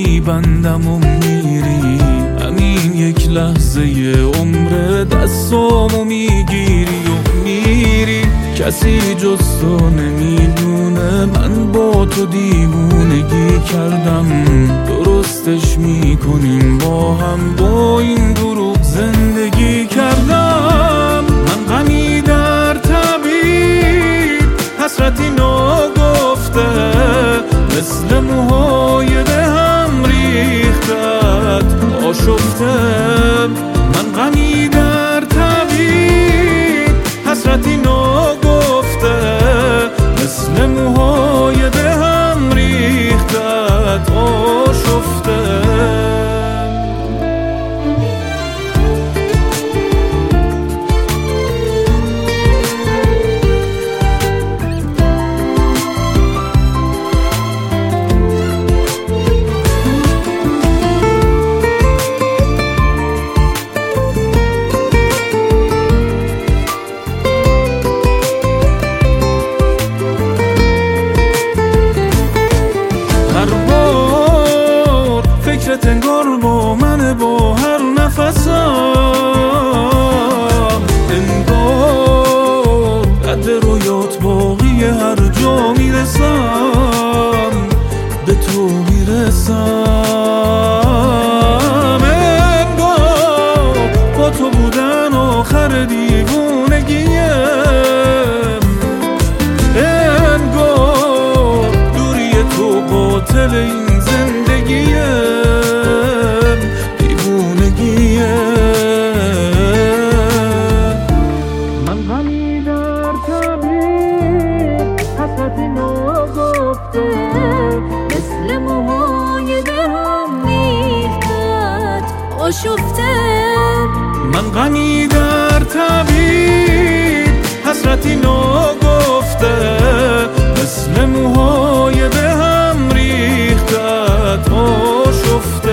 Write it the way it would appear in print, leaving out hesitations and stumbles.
میبندم و میری، همین یک لحظه عمر دستامو میگیری و میری. کسی جز تو نمیدونه من با تو دیوونگی کردم، درستش میکنیم با هم، با این دروغ زندگی کردم. من غمی در تبید، حسرتی ناگفته، مثل موهای دهم ریختت آشفته. من غمی در تبید، حسرتی ناگفته، مثل موهای دهم ریختت آشفته. فکرت انگار با من با هر نفسم، انگار قد رویات باقی، هر جا میرسم به تو میرسم. انگار با تو بودن آخر دیوونگیم، انگار دوری تو قاتل این زندگیم. مثل موهای دهم ریختت آشفته. من غمی در تبید، حسرتی ناگفته، مثل موهای دهم ریختت آشفته.